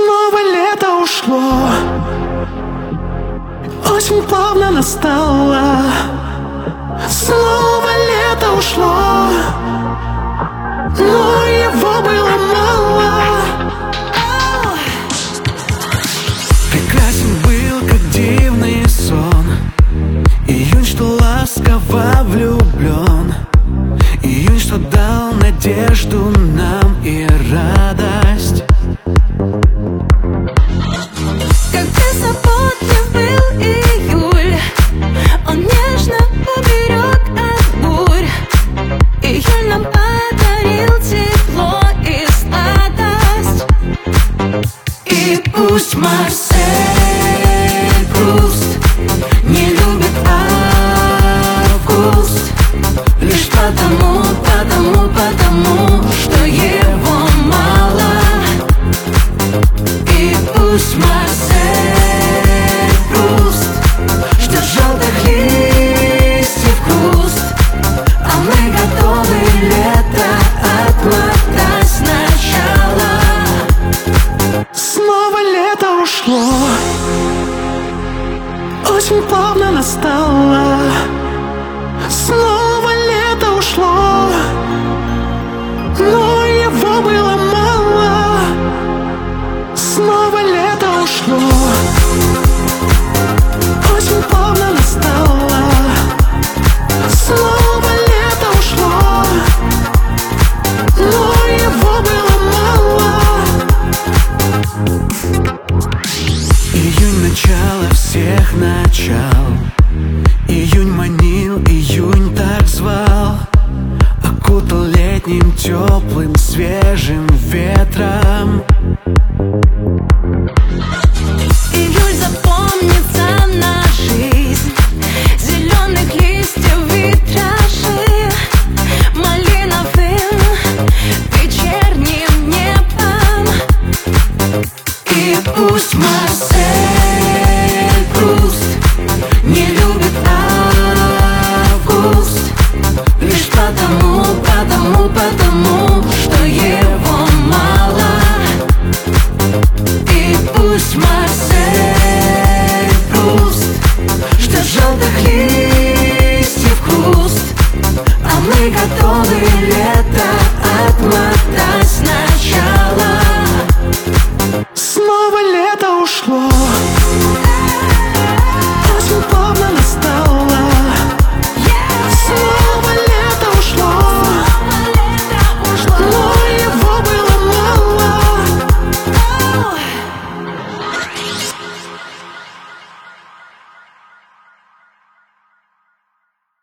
Снова лето ушло, очень плавно настало. Снова лето ушло, но его было мало. Прекрасен был, как дивный сон, июнь, что ласково влюблен, июнь, что дал надежду нам и радость. Как беззаботный был июль, он нежно уберег от бурь. Июль нам подарил тепло и сладость. И пусть Марсель Пруст не любит август, лишь потому, что его мало. И пусть Марсель Пруст ждет желтых листьев хруст, а мы готовы лето отмотать сначала. Снова лето ушло, очень плавно настало. Снова лето ушло, но его было мало. Снова лето ушло, очень плавно настало. Снова лето ушло, но его было мало. Июнь — начало всех начал, июнь манил, июнь так звал, окутал летним теплым свежим ветром. Июль запомнится на жизнь, зеленых листьев витражи, малиновым вечерним небом. И пусть Марсель